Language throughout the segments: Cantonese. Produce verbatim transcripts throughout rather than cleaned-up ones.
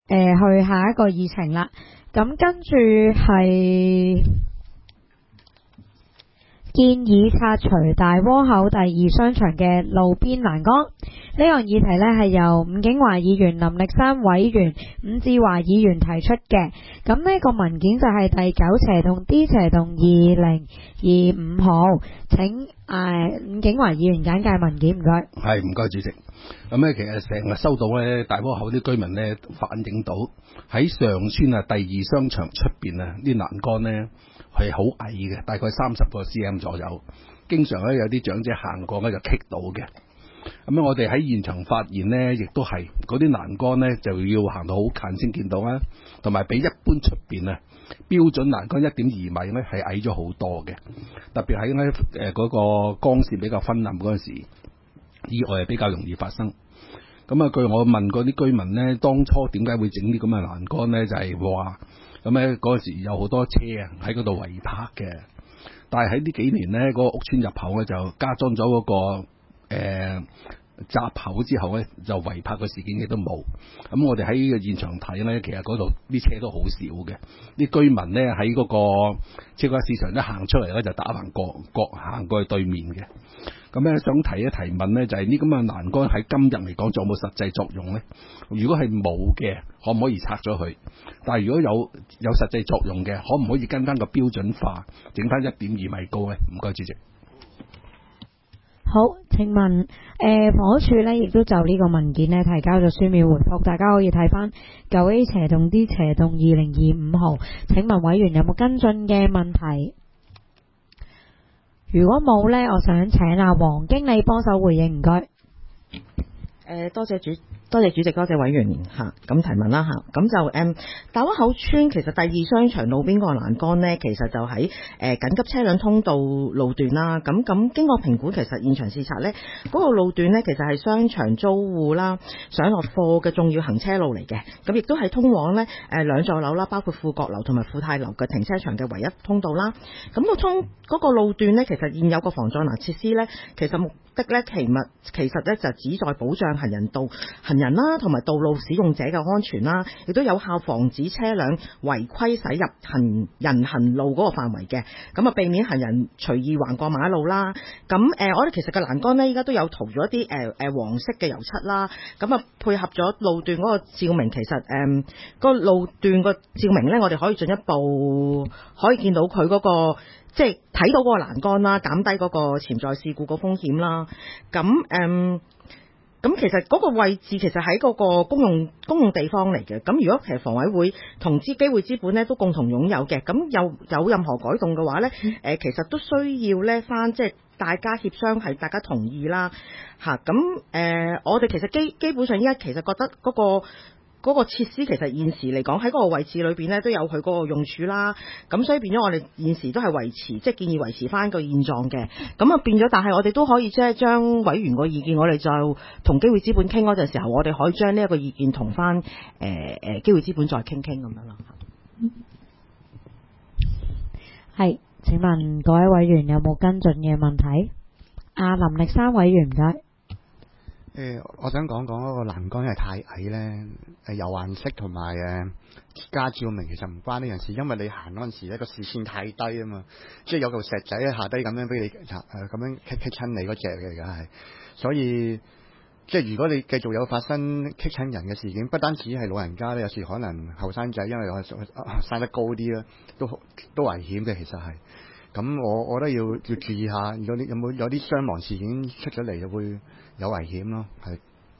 呃、去下一個議程啦。咁跟住係建議拆除大窩口第二商場嘅路邊欄杆。呢項議題呢係由伍景華議員、林力山委員、伍志華議員提出嘅。咁呢個文件就係第九斜洞 D 斜洞二零二五號。請誒伍景華議員簡介文件，唔該。 係，唔該主席。咁咧，其實成日收到咧大窩口啲居民咧反映到喺上村啊第二商場出邊啊啲欄杆咧係好矮嘅，大概三十個 cm 左右，經常咧有啲長者行過咧就棘到嘅。咁咧我哋喺現場發現咧，亦都係嗰啲欄杆咧就要行到好近先見到啦，同埋比一般出邊啊標準欄杆一點二米咧係矮咗好多嘅。特別喺咧誒嗰個光線比較昏暗嗰陣時，意外係比較容易發生。咁啊，據我問過啲居民咧，當初點解會整啲咁嘅欄杆咧？就係話咁咧嗰陣時有好多車啊喺嗰度圍泊嘅，但係喺呢幾年咧，嗰、嗰個屋村入口咧就加裝咗嗰、嗰個誒閘口之後咧，就圍泊嘅事件亦都冇。咁我哋喺呢個現場睇咧，其實嗰度啲車都好少嘅。啲居民咧喺嗰個超級市場一行出嚟咧，就打橫過過行過去對面嘅。咁咧想提一提問咧，就係呢咁嘅欄杆喺今日嚟講，仲有冇實際作用咧？如果係冇嘅，可唔可以拆咗佢？但係如果有有實際作用嘅，可唔可以跟翻個標準化，整翻一點二米高咧？唔該，主席。 好，請問誒房屋署呢亦都就呢個文件呢提交咗書面回覆，大家可以睇翻九 A 斜洞 D 斜洞二零二五號。請問委員有冇跟進嘅問題？如果冇呢，我想請阿黃經理幫手回應，唔該。 誒，多謝主。多謝主席，多謝委員嚇咁提問啦嚇，咁就誒大窩口村其實第二商場路邊個欄杆呢，其實就喺誒、呃、緊急車輛通道路段啦。咁咁經過評估，其實現場視察呢，嗰、那個路段呢，其實係商場租戶啦上落貨嘅重要行車路嚟嘅。咁亦都係通往呢誒、呃、兩座樓啦，包括富國樓同埋富泰樓嘅停車場嘅唯一通道啦。咁、那個通嗰、那個路段呢，其實現有個防撞欄設施呢，其實目的呢，其實其實呢就旨在保障行人道行人啦，同埋道路使用者嘅安全啦，亦都有效防止車輛違規駛入行人行路嗰個範圍嘅，咁啊避免行人隨意橫過馬路啦。咁誒、呃，我哋其實個欄杆呢，依家都有塗咗一啲誒誒黃色嘅油漆啦，咁啊配合咗路段嗰個照明，其實誒、呃個路段個照明呢，我哋可以進一步可以見到佢嗰、個即係睇到嗰個欄杆啦，減低嗰個潛在事故個風險啦。咁誒。呃咁其實嗰個位置其實喺嗰個公用公用地方嚟嘅，咁如果其實房委會同資機會資本咧都共同擁有嘅，咁有有任何改動嘅話咧，誒、呃、其實都需要咧翻即係大家協商係大家同意啦，嚇咁誒我哋其實基基本上依家其實覺得嗰、嗰個。嗰個設施其實現時嚟講喺嗰個位置裏邊咧都有佢嗰個用處啦，咁所以變咗我哋現時都係維持即係建議維持翻個現狀嘅，咁啊變咗，但係我哋都可以即係將委員個意見，我哋就同機會資本傾嗰陣時候，我哋可以將呢一個意見同翻誒誒機會資本再傾傾咁樣咯。 係，請問各位委員有冇跟進嘅問題？阿林力山委員唔該。 誒、呃，我想講講嗰個欄杆因為太矮咧，誒有顏色同埋誒加照明其實唔關呢樣事，因為你行嗰陣時咧個視線太低啊嘛，即係有嚿石仔喺下低咁樣俾你誒咁、呃、樣棘棘親你嗰隻嘅而家係，所以即係如果你繼續有發生棘親人嘅事件，不單止係老人家咧，有時可能後生仔因為我生得高啲啦，都都危險嘅其實係。咁我我覺得要要注意下，如果你有冇有啲傷亡事件出咗嚟，就會有危險咯。係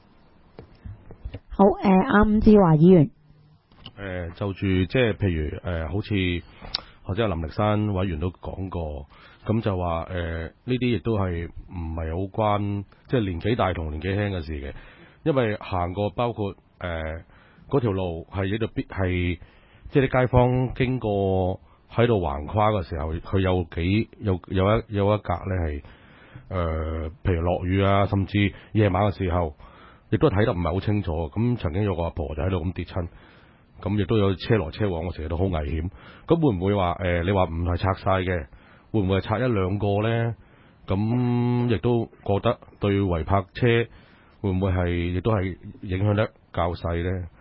好，誒阿伍志華議員，誒、 呃、就住即係譬如誒、呃，好似或者林力山委員都講過，咁就話誒呢啲亦都係唔係好關即係年紀大同年紀輕嘅事嘅，因為行過包括誒嗰條路係喺度必係即係啲街坊經過。喺度橫跨嘅時候，佢有幾有有一有一格咧係誒，譬如落雨啊，甚至夜晚嘅時候，亦都睇得唔係好清楚。咁曾經有個阿婆就喺度咁跌親，咁亦都有車來車往嘅時候都好危險。咁會唔會話誒、呃？你話唔係拆晒嘅，會唔會係拆一兩個咧？咁亦都覺得對違泊車會唔會係亦都係影響得較細咧？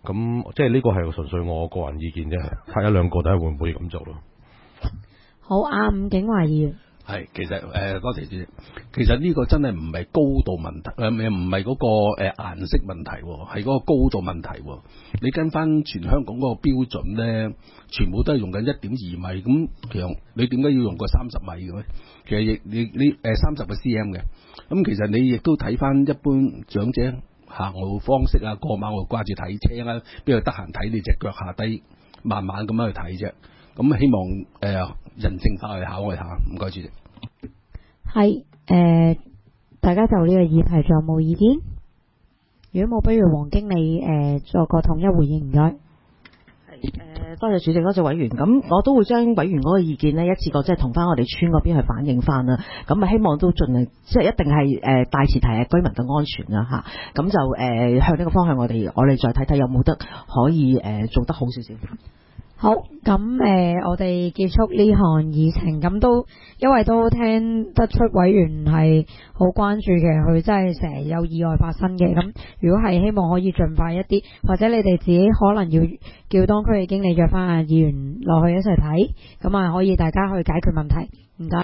咁即係呢個係純粹我個人意見啫，睇一兩個睇下會唔會咁做咯。 好啊，伍景華議員。 係，其實誒、呃，多謝主席。其實呢個真係唔係高度問題，誒唔係嗰個誒顏色問題，係嗰個高度問題。你跟翻全香港嗰個標準咧，全部都係用緊一點二米，咁其實你點解要用個三十米嘅咧？其實亦你你誒三十個 cm 嘅，咁其實你亦都睇翻一般長者行路方式啊，過馬路掛住睇車啊，邊度得閒睇你隻腳下低，慢慢咁樣去睇啫。咁希望誒、呃、人性化去考慮下，唔該主席。 係誒、呃，大家就呢個議題仲有冇意見？如果冇，不如黃經理誒、呃、做個統一回應，唔該。 係誒，多謝主席，多謝委員。咁我都會將委員嗰個意見呢，一次過即係同翻我哋村嗰邊去反映翻啦。咁啊，希望都盡量即係一定係誒大前提係居民嘅安全啦嚇。咁就誒、呃、向呢個方向我，我哋我哋再睇睇有冇得可以誒、呃、做得好少少。 好，咁誒、呃，我哋結束呢項議程，咁都因為都聽得出委員係好關注嘅，佢真係成日有意外發生嘅。咁如果係希望可以盡快一啲，或者你哋自己可能要叫當區嘅經理約翻阿議員落去一齊睇，咁啊可以大家去解決問題。唔該。